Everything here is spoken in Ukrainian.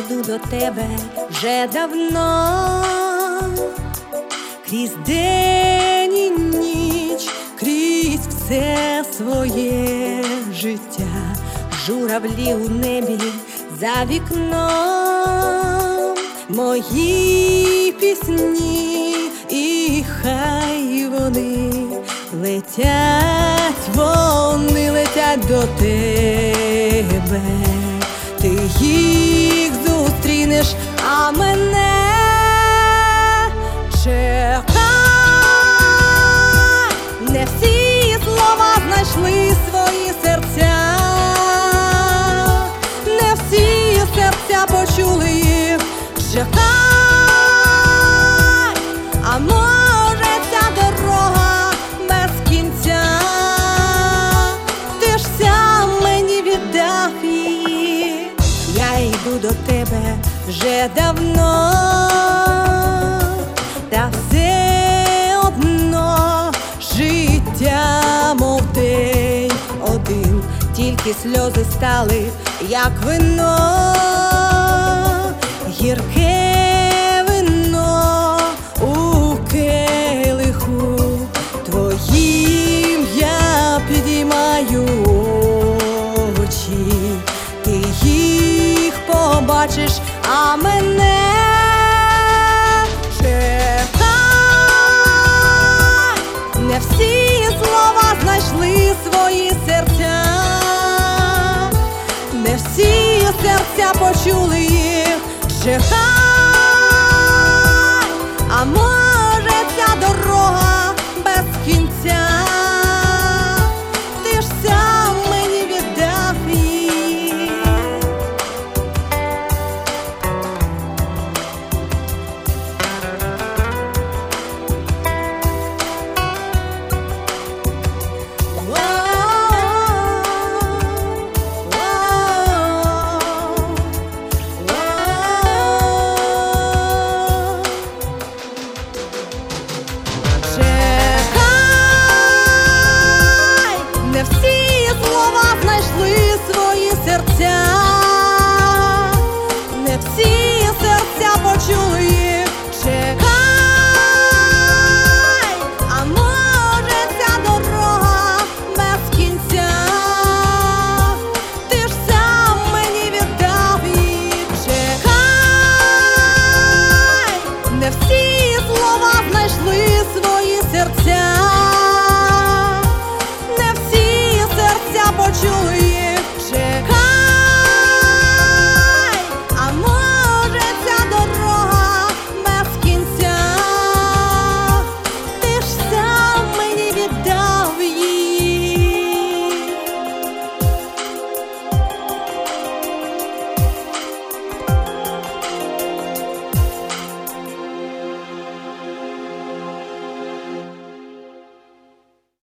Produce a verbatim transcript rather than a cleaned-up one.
йду до тебе вже давно, крізь день і ніч, крізь все своє життя. Журавлі у небі за вікном, мої пісні, і хай вони летять, вони летять до тебе. Ти їх зустрінеш, а мене чекай. Не всі слова знайшли свої серця, не всі серця почули їх. Чекай, а може ця дорога без кінця. Ти ж сам мені віддав її. Я йду до тебе вже давно, та все одно життя, мов день один, тільки сльози стали, як вино гірке.